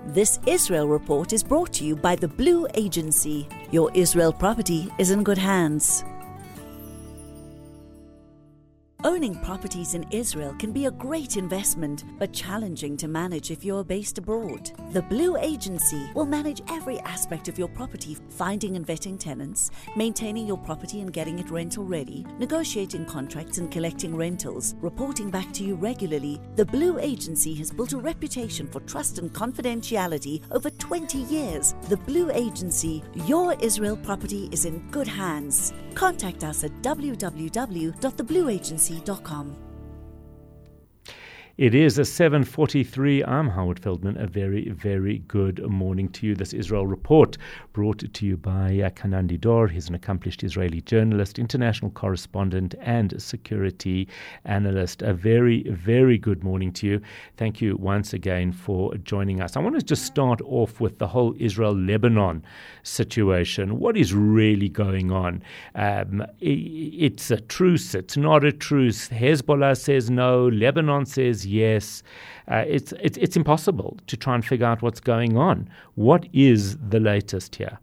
This Israel Report is brought to you by the Blue Agency. Your Israel property is in good hands. Owning properties in Israel can be a great investment, but challenging to manage if you're based abroad. The Blue Agency will manage every aspect of your property, finding and vetting tenants, maintaining your property and getting it rental ready, negotiating contracts and collecting rentals, reporting back to you regularly. The Blue Agency has built a reputation for trust and confidentiality over 20 years. The Blue Agency, your Israel property is in good hands. Contact us at www.theblueagency.com. It is a 7:43. I'm Howard Feldman. A very, very good morning to you. This Israel Report brought to you by Kanandi Dor. He's an accomplished Israeli journalist, international correspondent, and security analyst. A very, very good morning to you. Thank you once again for joining us. I want to just start off with the whole Israel-Lebanon situation. What is really going on? It's a truce. It's not a truce. Hezbollah says no. Lebanon says yes. It's impossible to try and figure out what's going on. What is the latest here?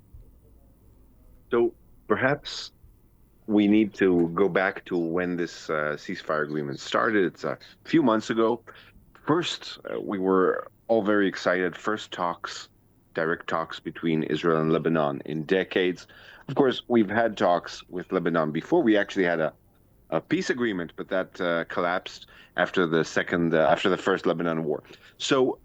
So perhaps we need to go back to when this ceasefire agreement started. It's a few months ago. First, we were all very excited. First talks, direct talks between Israel and Lebanon in decades. Of course, we've had talks with Lebanon before. We actually had a peace agreement, but that collapsed after the first Lebanon war. So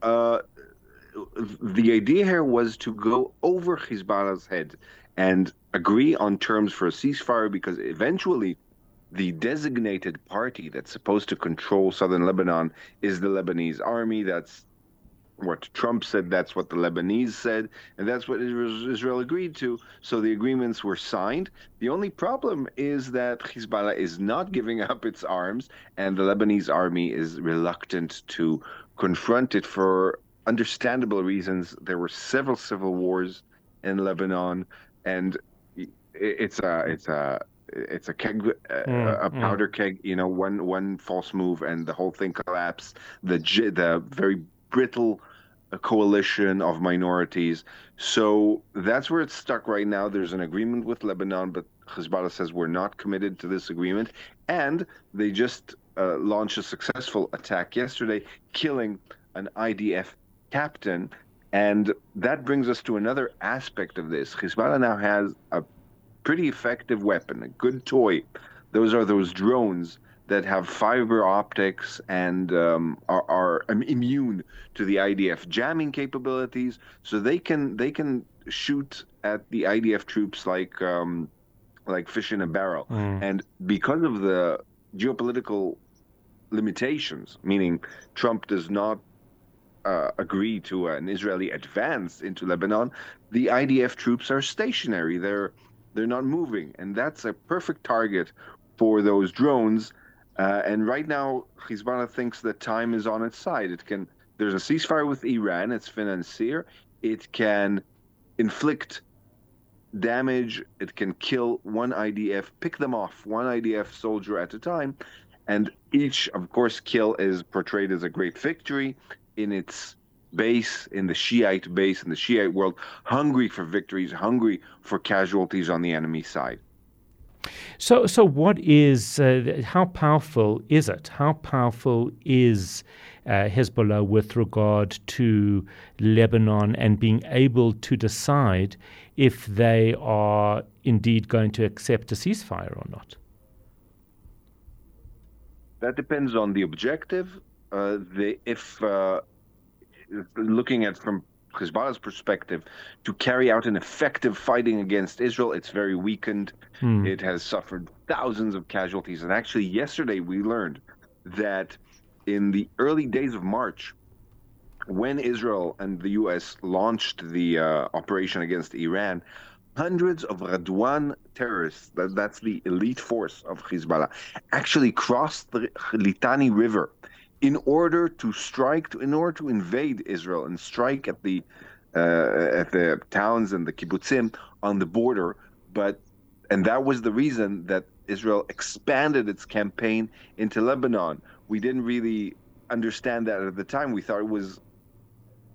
the idea here was to go over Hezbollah's head and agree on terms for a ceasefire, because eventually the designated party that's supposed to control southern Lebanon is the Lebanese army. That's what Trump said, that's what the Lebanese said, and that's what Israel agreed to. So the agreements were signed. The only problem is that Hezbollah is not giving up its arms, and the Lebanese army is reluctant to confront it for understandable reasons. There were several civil wars in Lebanon, and it's a keg, a powder keg. You know, one false move and the whole thing collapsed. The very brittle coalition of minorities. So that's where it's stuck right now. There's an agreement with Lebanon, but Hezbollah says we're not committed to this agreement. And they just launched a successful attack yesterday, killing an IDF captain. And that brings us to another aspect of this. Hezbollah now has a pretty effective weapon, a good toy. Those are those drones that have fiber optics and are immune to the IDF jamming capabilities, so they can shoot at the IDF troops like fish in a barrel. And because of the geopolitical limitations, meaning Trump does not agree to an Israeli advance into Lebanon, the IDF troops are stationary. They're not moving, and that's a perfect target for those drones. And right now, Hezbollah thinks that time is on its side. There's a ceasefire with Iran. It's financier. It can inflict damage. It can kill one IDF, pick them off, one IDF soldier at a time. And each, of course, kill is portrayed as a great victory in its base, in the Shiite base, in the Shiite world, hungry for victories, hungry for casualties on the enemy side. So what is, how powerful is it? How powerful is Hezbollah with regard to Lebanon and being able to decide if they are indeed going to accept a ceasefire or not? That depends on the objective. Looking at from Hezbollah's perspective, to carry out an effective fighting against Israel, it's very weakened. It has suffered thousands of casualties. And actually, yesterday we learned that in the early days of March, when Israel and the U.S. launched the operation against Iran, hundreds of Radwan terrorists, that's the elite force of Hezbollah, actually crossed the Litani River in order to invade Israel and strike at the towns and the kibbutzim on the border. And that was the reason that Israel expanded its campaign into Lebanon. We didn't really understand that at the time. We thought it was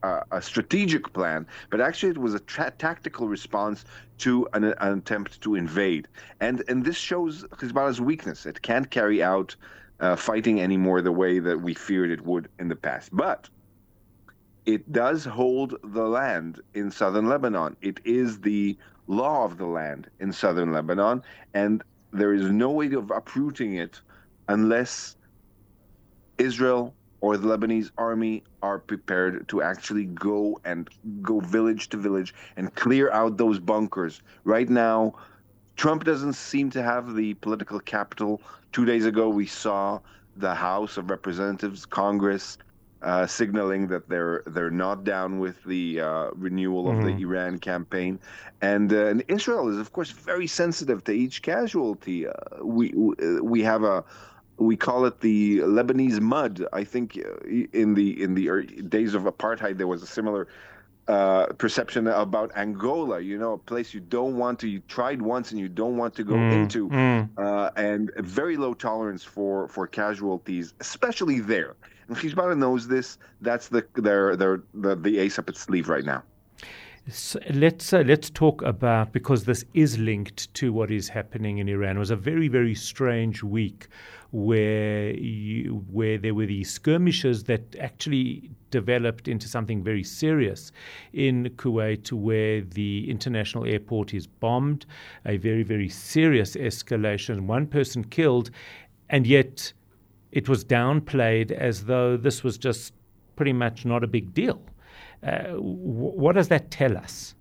a strategic plan, but actually it was a tactical response to an attempt to invade. And this shows Hezbollah's weakness. It can't carry out fighting anymore the way that we feared it would in the past. But it does hold the land in southern Lebanon. It is the law of the land in southern Lebanon, and there is no way of uprooting it unless Israel or the Lebanese army are prepared to actually go village to village and clear out those bunkers. Right now, Trump doesn't seem to have the political capital. 2 days ago, we saw the House of Representatives, Congress, signaling that they're not down with the renewal of the Iran campaign, and Israel is of course very sensitive to each casualty. We have we call it the Lebanese mud. I think in the days of apartheid there was a similar perception about Angola. A place you don't want to. You tried once and you don't want to go into, and a very low tolerance for casualties, especially there. And Hezbollah knows this. That's the ace up its sleeve right now. So let's talk about, because this is linked to what is happening in Iran. It was a very, very strange week where there were these skirmishes that actually developed into something very serious in Kuwait, where the international airport is bombed, a very, very serious escalation, one person killed, and yet it was downplayed as though this was just pretty much not a big deal. What does that tell us?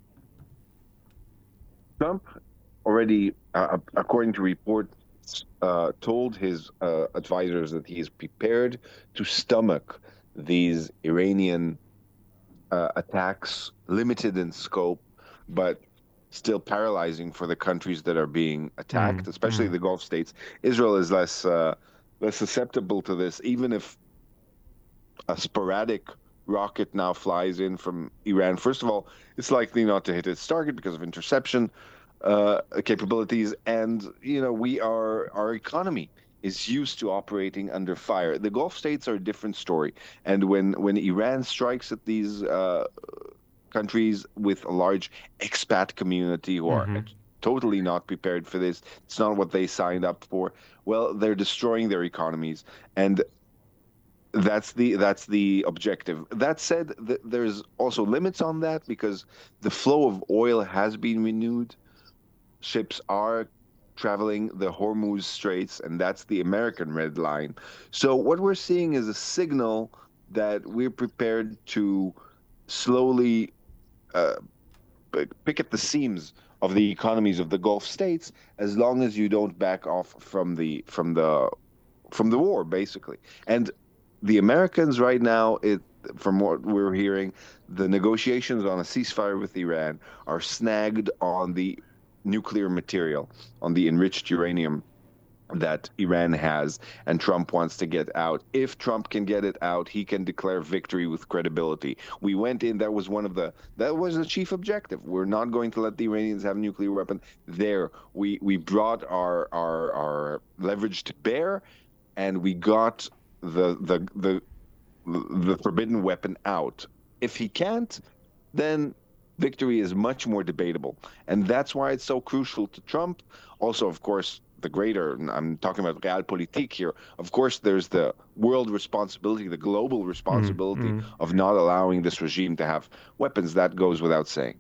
Trump already, according to reports, told his advisors that he is prepared to stomach these Iranian attacks, limited in scope, but still paralyzing for the countries that are being attacked, especially the Gulf states. Israel is less susceptible to this, even if a sporadic rocket now flies in from Iran. First of all, it's likely not to hit its target because of interception capabilities, and our economy is used to operating under fire. The Gulf states are a different story, and when Iran strikes at these countries with a large expat community who are totally not prepared for this, it's not what they signed up for. Well, they're destroying their economies, and that's the objective. That said, there's also limits on that because the flow of oil has been renewed. Ships are traveling the Hormuz Straits, and that's the American red line. So what we're seeing is a signal that we're prepared to slowly pick at the seams of the economies of the Gulf states, as long as you don't back off from the war, basically. And the Americans right now, from what we're hearing, the negotiations on a ceasefire with Iran are snagged on the nuclear material, on the enriched uranium that Iran has, and Trump wants to get out. If Trump can get it out, he can declare victory with credibility. We went in, that was the chief objective. We're not going to let the Iranians have a nuclear weapon. There, we brought our leverage to bear, and we got the forbidden weapon out. If he can't, then victory is much more debatable. And that's why it's so crucial to Trump. Also, of course, I'm talking about realpolitik here. Of course, there's the world responsibility, the global responsibility of not allowing this regime to have weapons. That goes without saying.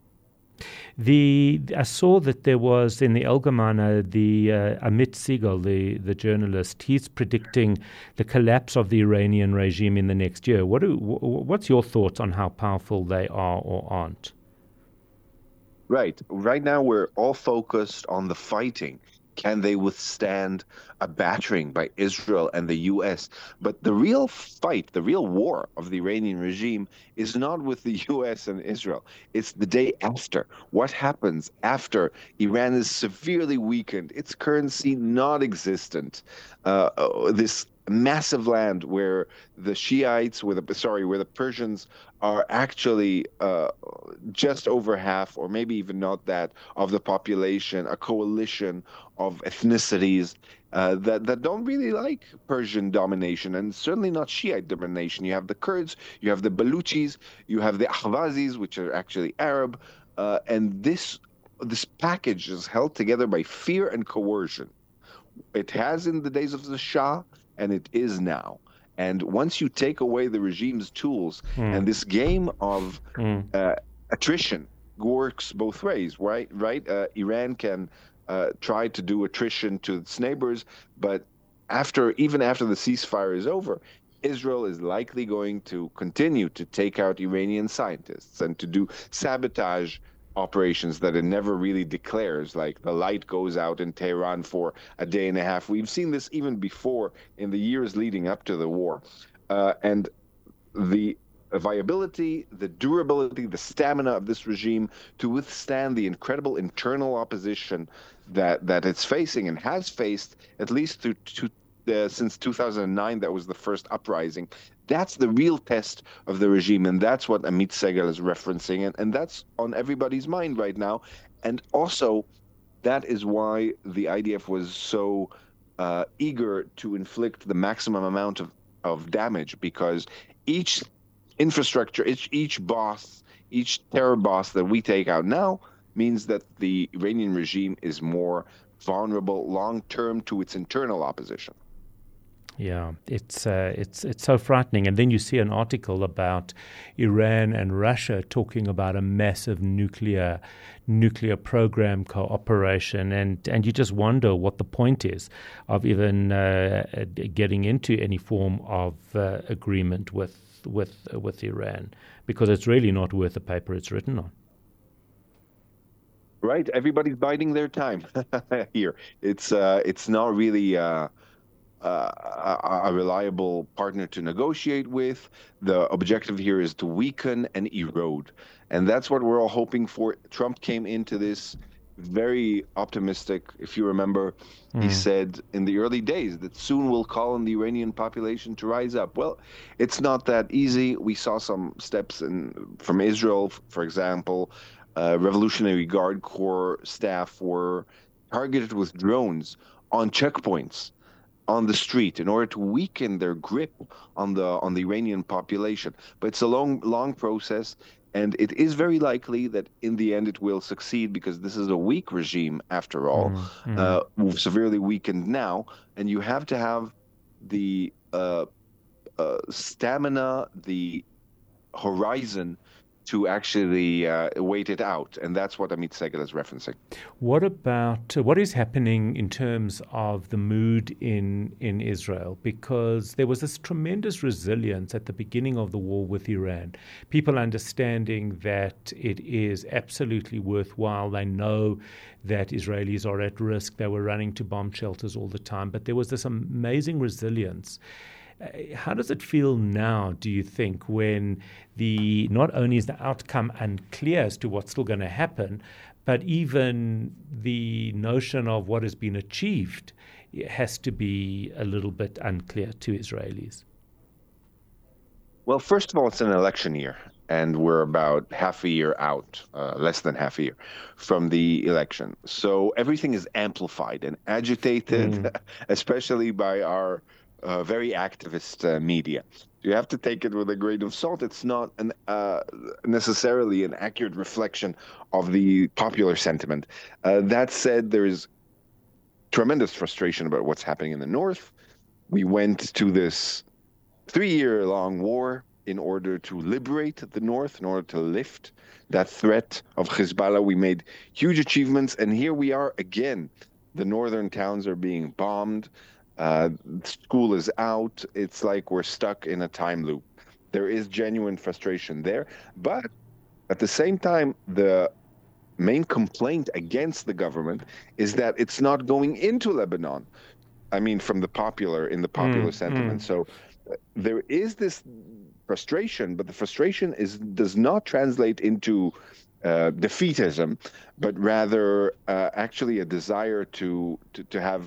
I saw that there was in the Allgemeine, Amit Segal, the journalist, he's predicting the collapse of the Iranian regime in the next year. What's your thoughts on how powerful they are or aren't? Right. Right now, we're all focused on the fighting. Can they withstand a battering by Israel and the U.S.? But the real fight, the real war of the Iranian regime is not with the U.S. and Israel. It's the day after. What happens after Iran is severely weakened, its currency non-existent, this massive land where the Shiites, where the Persians are actually just over half, or maybe even not that, of the population, a coalition of ethnicities. that don't really like Persian domination, and certainly not Shiite domination. You have the Kurds, you have the Baluchis, you have the Ahwazis, which are actually Arab, and this package is held together by fear and coercion. It has in the days of the Shah, and it is now. And once you take away the regime's tools, and this game of attrition works both ways, right? Iran can try to do attrition to its neighbors, but even after the ceasefire is over, Israel is likely going to continue to take out Iranian scientists and to do sabotage operations that it never really declares, like the light goes out in Tehran for a day and a half. We've seen this even before in the years leading up to the war. And the viability, the durability, the stamina of this regime to withstand the incredible internal opposition that it's facing and has faced, at least since 2009, that was the first uprising. That's the real test of the regime, and that's what Amit Segal is referencing, and that's on everybody's mind right now. And also, that is why the IDF was so eager to inflict the maximum amount of damage, because each infrastructure, each terror boss that we take out now means that the Iranian regime is more vulnerable long-term to its internal opposition. Yeah, it's so frightening. And then you see an article about Iran and Russia talking about a massive nuclear program cooperation, and you just wonder what the point is of even getting into any form of agreement with Iran, because it's really not worth the paper it's written on. Right, everybody's biding their time here. It's not really a reliable partner to negotiate with. The objective here is to weaken and erode. And that's what we're all hoping for. Trump came into this very optimistic. If you remember, he said in the early days that soon we'll call on the Iranian population to rise up. Well, it's not that easy. We saw some steps from Israel, for example. Revolutionary Guard Corps staff were targeted with drones on checkpoints on the street in order to weaken their grip on the Iranian population. But it's a long process, and it is very likely that in the end it will succeed, because this is a weak regime after all, severely weakened now, and you have to have the stamina, the horizon to actually wait it out. And that's what Amit Segal is referencing. What is happening in terms of the mood in Israel? Because there was this tremendous resilience at the beginning of the war with Iran. People understanding that it is absolutely worthwhile. They know that Israelis are at risk. They were running to bomb shelters all the time. But there was this amazing resilience. How does it feel now, do you think, when not only is the outcome unclear as to what's still going to happen, but even the notion of what has been achieved has to be a little bit unclear to Israelis? Well, first of all, it's an election year, and we're about half a year out, less than half a year from the election. So everything is amplified and agitated, especially by our very activist media. You have to take it with a grain of salt. It's not necessarily an accurate reflection of the popular sentiment. That said, there is tremendous frustration about what's happening in the north. We went to this 3-year-long war in order to liberate the north, in order to lift that threat of Hezbollah. We made huge achievements, and here we are again. The northern towns are being bombed. School is out. It's like we're stuck in a time loop. There is genuine frustration there, but at the same time, the main complaint against the government is that it's not going into Lebanon. I mean, from the popular sentiment. So there is this frustration, but the frustration does not translate into defeatism, but rather actually a desire to have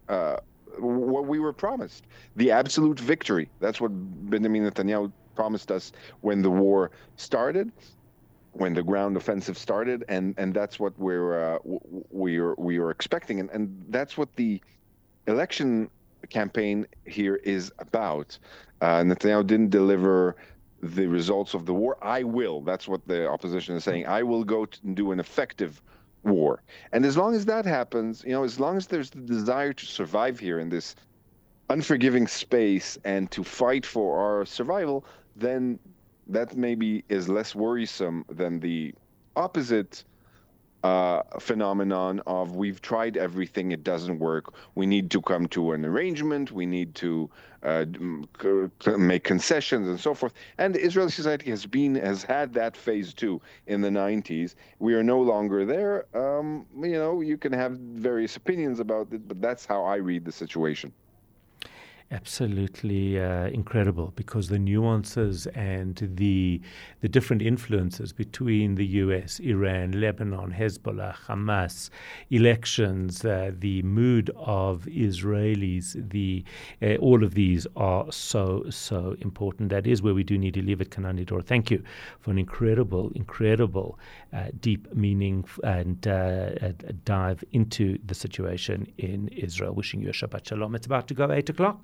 what we were promised, the absolute victory. That's what Benjamin Netanyahu promised us when the war started, when the ground offensive started, and that's what we were expecting, and that's what the election campaign here is about. Netanyahu didn't deliver the results of the war. I will. That's what the opposition is saying. I will go and do an effective war. And as long as that happens, as long as there's the desire to survive here in this unforgiving space and to fight for our survival, then that maybe is less worrisome than the opposite phenomenon of we've tried everything, it doesn't work, we need to come to an arrangement, we need to make concessions and so forth. And Israeli society has had that phase too in the 90s. We are no longer there. You can have various opinions about it, but that's how I read the situation. Absolutely incredible, because the nuances and the different influences between the US, Iran, Lebanon, Hezbollah, Hamas, elections, the mood of Israelis, all of these are so important. That is where we do need to leave it. Kanani Dor, thank you for an incredible deep meaning and dive into the situation in Israel. Wishing you a Shabbat Shalom. It's about to go 8 o'clock.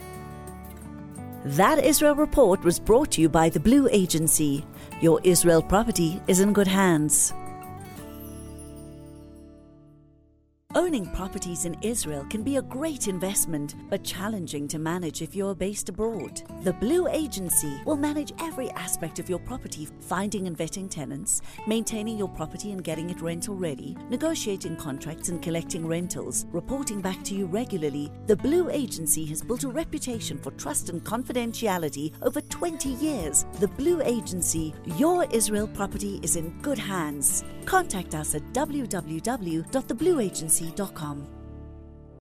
That Israel Report was brought to you by the Blue Agency. Your Israel property is in good hands. Owning properties in Israel can be a great investment, but challenging to manage if you're based abroad. The Blue Agency will manage every aspect of your property, finding and vetting tenants, maintaining your property and getting it rental ready, negotiating contracts and collecting rentals, reporting back to you regularly. The Blue Agency has built a reputation for trust and confidentiality over 20 years. The Blue Agency, your Israel property is in good hands. Contact us at www.theblueagency.com.